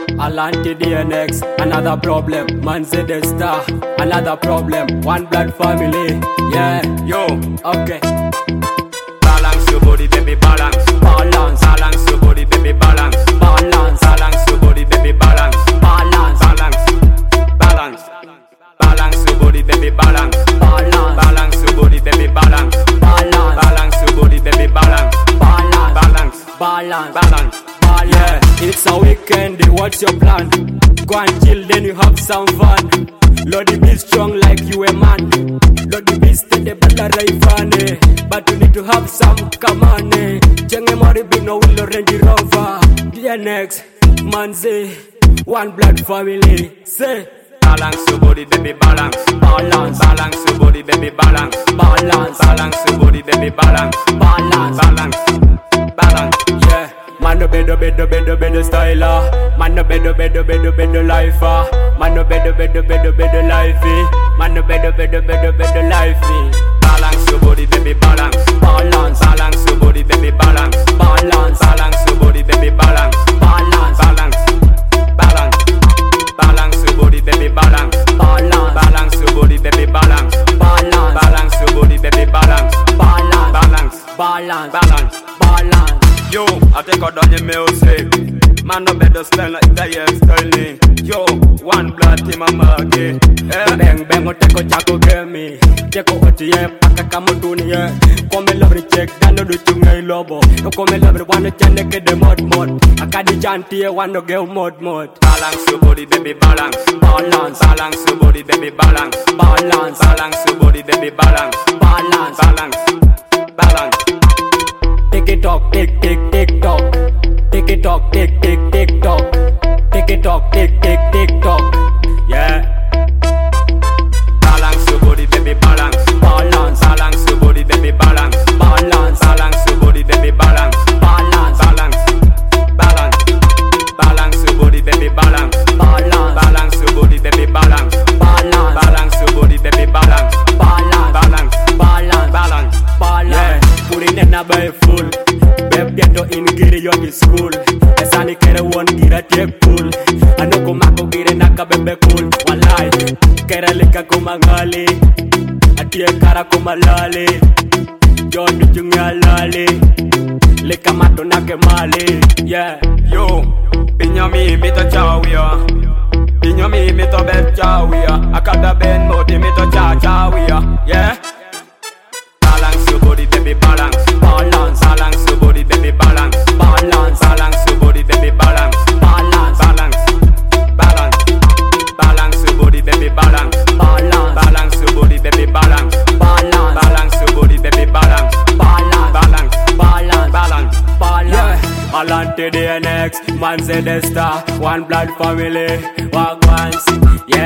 Alante DNX, another problem. Man say the star, another problem. One blood family, yeah. Yo, Okay. balance your body, baby, balance. Balance, Balance your body, baby, balance. balance, Balance your body, baby, balance. balance, Balance, balance. Balance your body, baby, balance. balance, Balance your body, baby, balance. balance, Balance your body, baby, balance. balance, Balance, balance, balance. yeah. It's a weekend, what's your plan? Go and chill, then you have some fun. Lordy be strong like you a man. Lordy be steady, but la raifane. But you need to have some kamane. Chenge mori be no will Range Rover. DNX, Manze, one blood family. Say, Balance your body, baby, balance. balance, Balance your body, baby, balance. balance, Balance your body, baby, balance. balance, Balance, balance. yeah. Man no bedo styler. Man no bedo lifer. Man no bedo lifey. Man no bedo lifey. Balance your body, baby, balance. Balance, Balance your body, baby, balance. balance, Balance your body, baby, balance. balance, Balance, balance. Balance your body, baby, balance. balance, Balance your body, baby, balance. balance, Balance your body, baby, balance. balance, Balance, balance, balance. balance. Yo, I take out on your music. Man, no better style like that, yeah, styling. Yo, one blood team, I'm again. Bang bang oteko chako gemi. Teko otie paka kama dunia. Come love check dano do chungai lobo. No come love wanna chane ke de mod. Akadi chantie wanna go mod. Balance your body, baby, balance. Balance, Balance your body, baby, balance. balance, Balance your body, baby, balance. balance. Balance, balance. Tick it tock, tick tock. Tick it tock, tick tock. Tick it tock, tick tock. Yeah. Balance your body, baby, balance. Balance, Balance your body, baby, balance. balance, Balance your body, baby, balance. balance, Balance, balance. Balance your body, baby, balance. balance, Balance your body, baby, balance. balance, Balance your body, baby, balance. balance, Balance, balance, balance. balance. Putting in a bay full. Beb ghetto in giri yogi school. Esani kere one gira take cool. Anoko mako gire naka bebe cool. Walai, kere lika kumangali. Atie kara kumalali. Jodu junga lali. Lika mato nake mali. Yeah. Yo, pinyami mito chawia. Pinyami mito bet chawia. Akada ben moti mito chawia. Yeah. Balance your body, baby, balance. Balance, Balance your body, baby, balance. balance, Balance your body, baby, balance. balance, Balance, balance. Balance your body, baby, balance. balance, Balance your body, baby, balance. balance, Balance your body, baby, balance. balance, Balance, balance, balance. balance. Alante DNX, man say the star, one blood family, walk once, yeah.